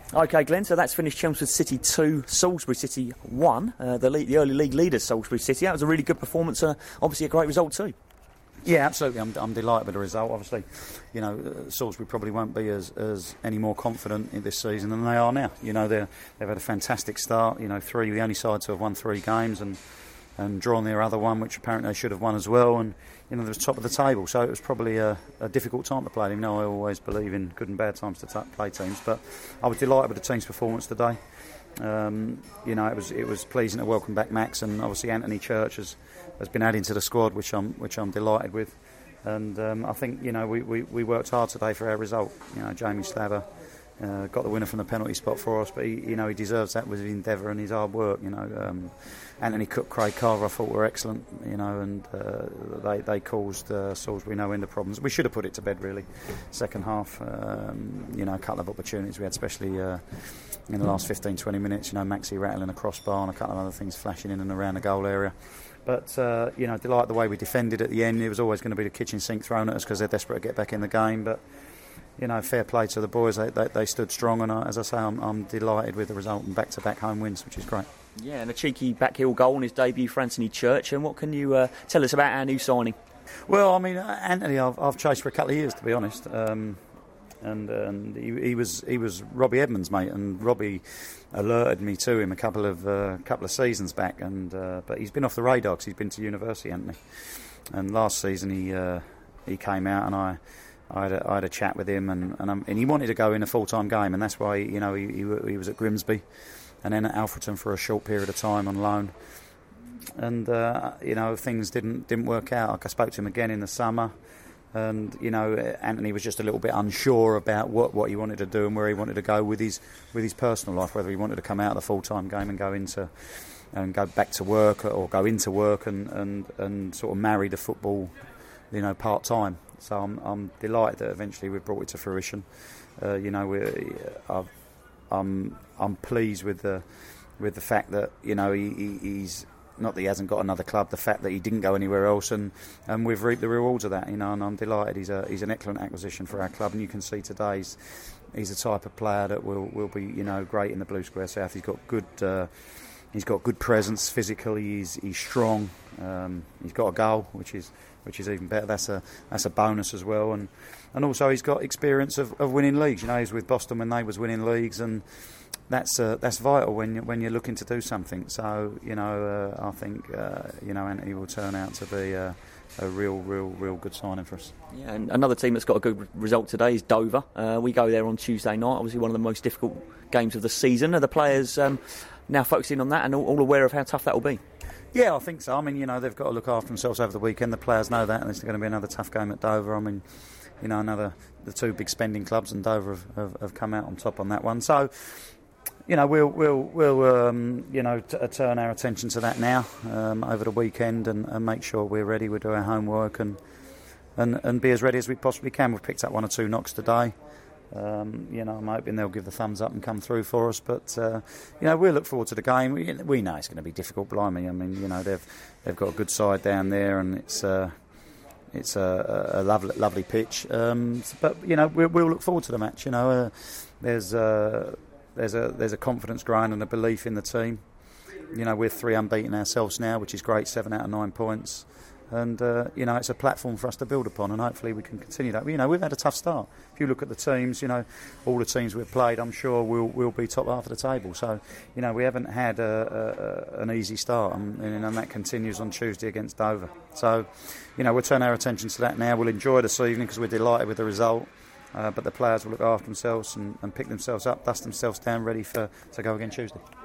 OK, Glenn, so that's finished Chelmsford City 2, Salisbury City 1, the early league leaders, Salisbury City. That was a really good performance, obviously a great result too. Yeah, absolutely. I'm delighted with the result. Obviously, Salisbury probably won't be as any more confident in this season than they are now. They've had a fantastic start. The only side to have won 3 games and drawn their other one, which apparently they should have won as well. And they was top of the table, so it was probably a difficult time to play them. I always believe in good and bad times to play teams, but I was delighted with the team's performance today. It was pleasing to welcome back Max, and obviously Anthony Church has been added to the squad, which I'm delighted with. And I think we worked hard today for our result. Jamie Stabber got the winner from the penalty spot for us, but he deserves that with his endeavour and his hard work. Anthony Cook, Craig Carver, I thought were excellent. And they caused Salisbury no end of problems. We should have put it to bed really. Second half, a couple of opportunities we had, especially in the last 15-20 minutes. Maxie rattling a crossbar and a couple of other things flashing in and around the goal area. But, delight the way we defended at the end. It was always going to be the kitchen sink thrown at us because they're desperate to get back in the game. But, fair play to the boys. They stood strong, and as I say, I'm delighted with the result and back-to-back home wins, which is great. Yeah, and a cheeky backheel goal in his debut for Anthony Church. And what can you tell us about our new signing? Well, Anthony, I've chased for a couple of years, to be honest. And he was Robbie Edmonds' mate, and Robbie alerted me to him a couple of seasons back, but he's been off the radar because he's been to university, hasn't he? And last season he came out, and I had a chat with him, and he wanted to go in a full-time game, and that's why he was at Grimsby, and then at Alfreton for a short period of time on loan, and things didn't work out. Like I spoke to him again in the summer. And Anthony was just a little bit unsure about what he wanted to do and where he wanted to go with his personal life, whether he wanted to come out of the full-time game and go back to work, or go into work and sort of marry the football, part-time. So I'm delighted that eventually we brought it to fruition. I'm pleased with the fact that he's. Not that he hasn't got another club, the fact that he didn't go anywhere else, and we've reaped the rewards of that, and I'm delighted. He's an excellent acquisition for our club, and you can see today he's the type of player that will be great in the Blue Square South. He's got good presence physically. He's strong. He's got a goal, which is even better. That's a bonus as well, and also he's got experience of winning leagues. He was with Boston when they was winning leagues, and that's vital when you're looking to do something. So I think Anthony will turn out to be a real good signing for us. Yeah, and another team that's got a good result today is Dover. We go there on Tuesday night. Obviously, one of the most difficult games of the season. Are the players now focusing on that and all aware of how tough that will be? Yeah, I think so. They've got to look after themselves over the weekend. The players know that, and it's going to be another tough game at Dover. The 2 big spending clubs, and Dover have come out on top on that one. So. We'll turn our attention to that now over the weekend and make sure we're ready. We'll do our homework and be as ready as we possibly can. We've picked up 1 or 2 knocks today. I'm hoping they'll give the thumbs up and come through for us. But we'll look forward to the game. We know it's going to be difficult. Blimey, they've got a good side down there, and it's a lovely pitch. But we'll look forward to the match. There's a confidence growing and a belief in the team. We're 3 unbeaten ourselves now, which is great, 7 out of 9 points. And, it's a platform for us to build upon, and hopefully we can continue that. We've had a tough start. If you look at the teams, all the teams we've played, I'm sure we'll be top half of the table. So, we haven't had an easy start, and that continues on Tuesday against Dover. So, we'll turn our attention to that now. We'll enjoy this evening because we're delighted with the result. But the players will look after themselves and pick themselves up, dust themselves down, ready to go again Tuesday.